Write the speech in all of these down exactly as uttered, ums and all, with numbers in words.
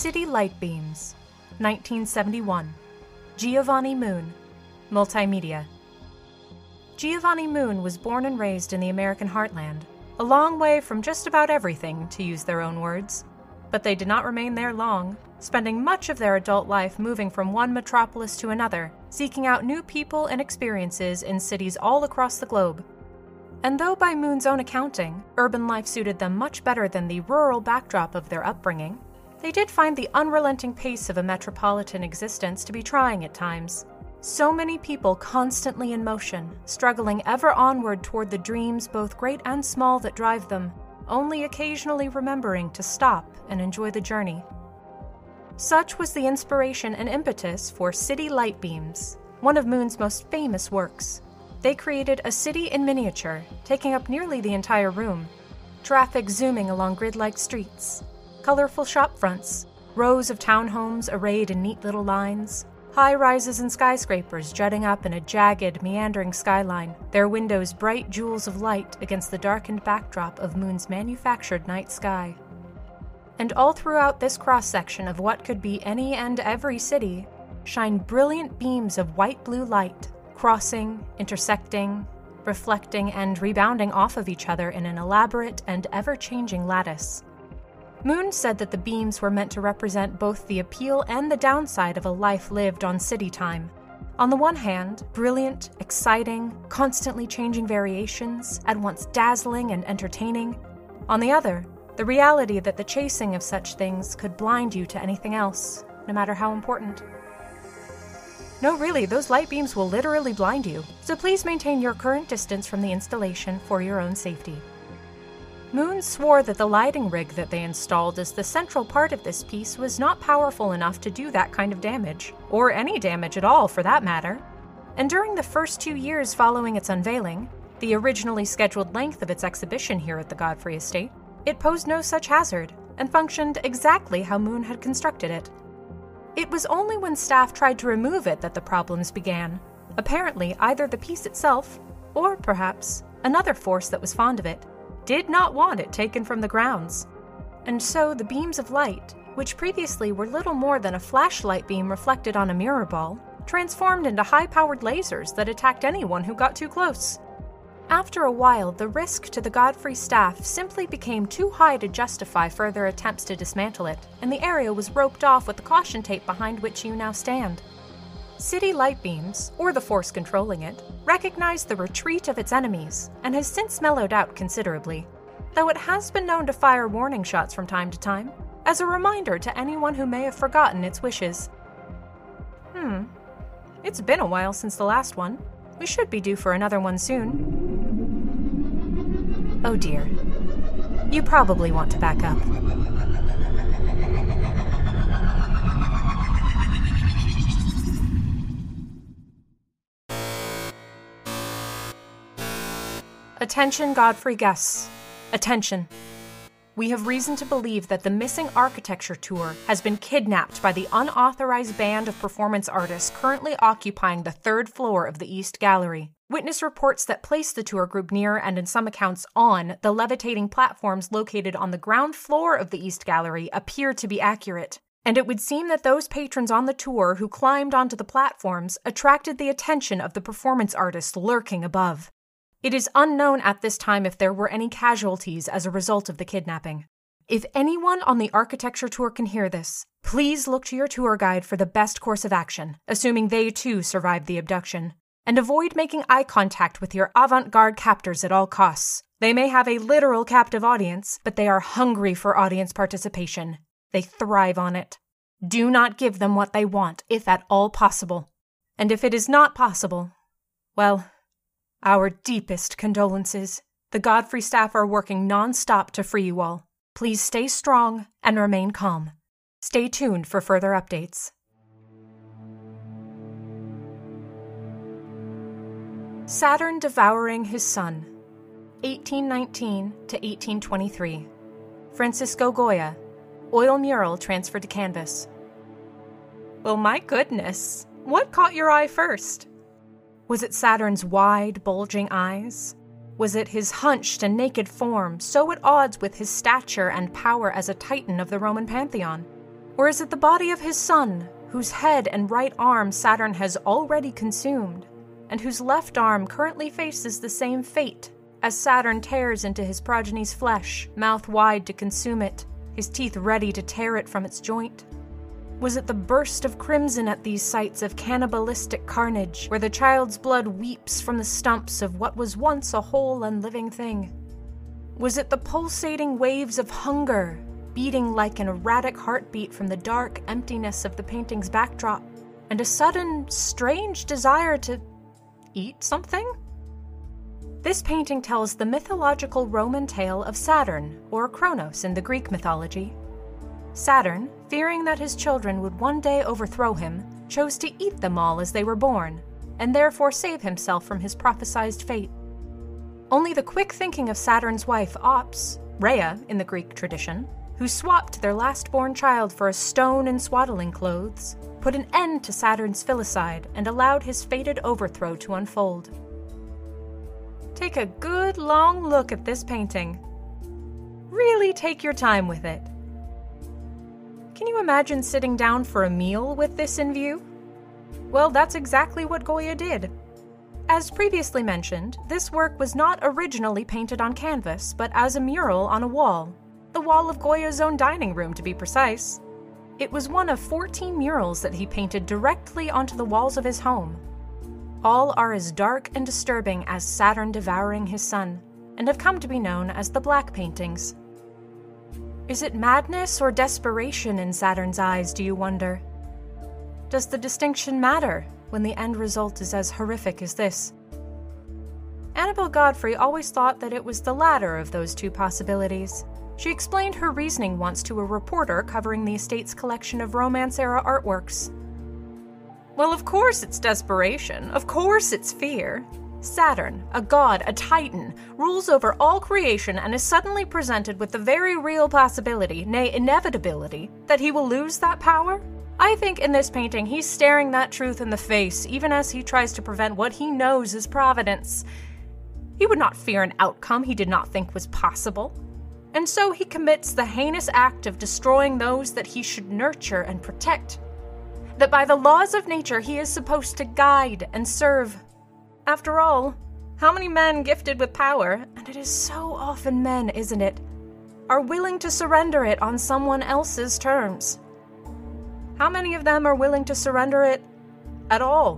City Light Beams, nineteen seventy-one. Giovanni Moon, Multimedia. Giovanni Moon was born and raised in the American heartland, a long way from just about everything, to use their own words. But they did not remain there long, spending much of their adult life moving from one metropolis to another, seeking out new people and experiences in cities all across the globe. And though by Moon's own accounting, urban life suited them much better than the rural backdrop of their upbringing, they did find the unrelenting pace of a metropolitan existence to be trying at times. So many people constantly in motion, struggling ever onward toward the dreams both great and small that drive them, only occasionally remembering to stop and enjoy the journey. Such was the inspiration and impetus for City Light Beams, one of Moon's most famous works. They created a city in miniature, taking up nearly the entire room. Traffic zooming along grid-like streets, colorful shop fronts, rows of townhomes arrayed in neat little lines, high-rises and skyscrapers jutting up in a jagged, meandering skyline, their windows bright jewels of light against the darkened backdrop of Moon's manufactured night sky. And all throughout this cross-section of what could be any and every city, shine brilliant beams of white-blue light, crossing, intersecting, reflecting, and rebounding off of each other in an elaborate and ever-changing lattice. Moon said that the beams were meant to represent both the appeal and the downside of a life lived on city time. On the one hand, brilliant, exciting, constantly changing variations, at once dazzling and entertaining. On the other, the reality that the chasing of such things could blind you to anything else, no matter how important. No, really, those light beams will literally blind you, so please maintain your current distance from the installation for your own safety. Moon swore that the lighting rig that they installed as the central part of this piece was not powerful enough to do that kind of damage, or any damage at all for that matter. And during the first two years following its unveiling, the originally scheduled length of its exhibition here at the Godfrey Estate, it posed no such hazard, and functioned exactly how Moon had constructed it. It was only when staff tried to remove it that the problems began. Apparently, either the piece itself, or perhaps another force that was fond of it, did not want it taken from the grounds. And so the beams of light, which previously were little more than a flashlight beam reflected on a mirror ball, transformed into high-powered lasers that attacked anyone who got too close. After a while, the risk to the Godfrey staff simply became too high to justify further attempts to dismantle it, and the area was roped off with the caution tape behind which you now stand. City Light Beams, or the force controlling it, recognized the retreat of its enemies, and has since mellowed out considerably, though it has been known to fire warning shots from time to time, as a reminder to anyone who may have forgotten its wishes. Hmm, it's been a while since the last one. We should be due for another one soon. Oh dear. You probably want to back up. Attention, Godfrey guests. Attention. We have reason to believe that the missing architecture tour has been kidnapped by the unauthorized band of performance artists currently occupying the third floor of the East Gallery. Witness reports that place the tour group near, and in some accounts on, the levitating platforms located on the ground floor of the East Gallery appear to be accurate. And it would seem that those patrons on the tour who climbed onto the platforms attracted the attention of the performance artists lurking above. It is unknown at this time if there were any casualties as a result of the kidnapping. If anyone on the architecture tour can hear this, please look to your tour guide for the best course of action, assuming they too survived the abduction. And avoid making eye contact with your avant-garde captors at all costs. They may have a literal captive audience, but they are hungry for audience participation. They thrive on it. Do not give them what they want, if at all possible. And if it is not possible, well, our deepest condolences. The Godfrey staff are working non-stop to free you all. Please stay strong and remain calm. Stay tuned for further updates. Saturn devouring his sun, eighteen nineteen to eighteen twenty-three. Francisco Goya, oil mural transferred to canvas. Well, my goodness, what caught your eye first? Was it Saturn's wide, bulging eyes? Was it his hunched and naked form, so at odds with his stature and power as a titan of the Roman pantheon? Or is it the body of his son, whose head and right arm Saturn has already consumed, and whose left arm currently faces the same fate as Saturn tears into his progeny's flesh, mouth wide to consume it, his teeth ready to tear it from its joint? Was it the burst of crimson at these sites of cannibalistic carnage, where the child's blood weeps from the stumps of what was once a whole and living thing? Was it the pulsating waves of hunger, beating like an erratic heartbeat from the dark emptiness of the painting's backdrop, and a sudden, strange desire to eat something? This painting tells the mythological Roman tale of Saturn, or Kronos in the Greek mythology. Saturn, fearing that his children would one day overthrow him, chose to eat them all as they were born, and therefore save himself from his prophesied fate. Only the quick thinking of Saturn's wife, Ops, Rhea in the Greek tradition, who swapped their last-born child for a stone in swaddling clothes, put an end to Saturn's filicide and allowed his fated overthrow to unfold. Take a good long look at this painting. Really take your time with it. Can you imagine sitting down for a meal with this in view? Well, that's exactly what Goya did. As previously mentioned, this work was not originally painted on canvas, but as a mural on a wall, the wall of Goya's own dining room to be precise. It was one of fourteen murals that he painted directly onto the walls of his home. All are as dark and disturbing as Saturn devouring his son, and have come to be known as the Black Paintings. Is it madness or desperation in Saturn's eyes, do you wonder? Does the distinction matter when the end result is as horrific as this? Annabel Godfrey always thought that it was the latter of those two possibilities. She explained her reasoning once to a reporter covering the estate's collection of Romance-era artworks. Well, of course it's desperation. Of course it's fear. Saturn, a god, a titan, rules over all creation and is suddenly presented with the very real possibility, nay, inevitability, that he will lose that power? I think in this painting he's staring that truth in the face, even as he tries to prevent what he knows is providence. He would not fear an outcome he did not think was possible. And so he commits the heinous act of destroying those that he should nurture and protect. That by the laws of nature he is supposed to guide and serve. After all, how many men gifted with power, and it is so often men, isn't it, are willing to surrender it on someone else's terms? How many of them are willing to surrender it at all?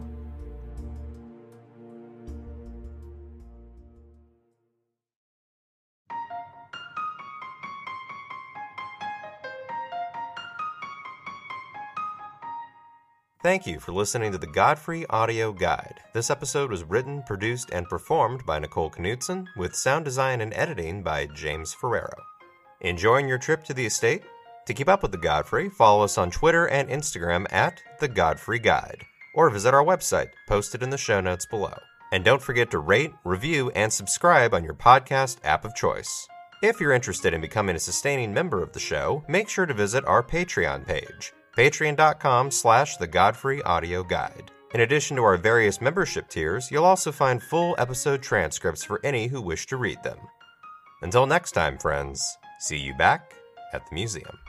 Thank you for listening to the Godfrey Audio Guide. This episode was written, produced, and performed by Nicole Knutson, with sound design and editing by James Ferrero. Enjoying your trip to the estate? To keep up with the Godfrey, follow us on Twitter and Instagram at The Godfrey Guide, or visit our website, posted in the show notes below. And don't forget to rate, review, and subscribe on your podcast app of choice. If you're interested in becoming a sustaining member of the show, make sure to visit our Patreon page, patreon.com slash the Godfrey Audio Guide. In addition to our various membership tiers, you'll also find full episode transcripts for any who wish to read them. Until next time, friends, see you back at the museum.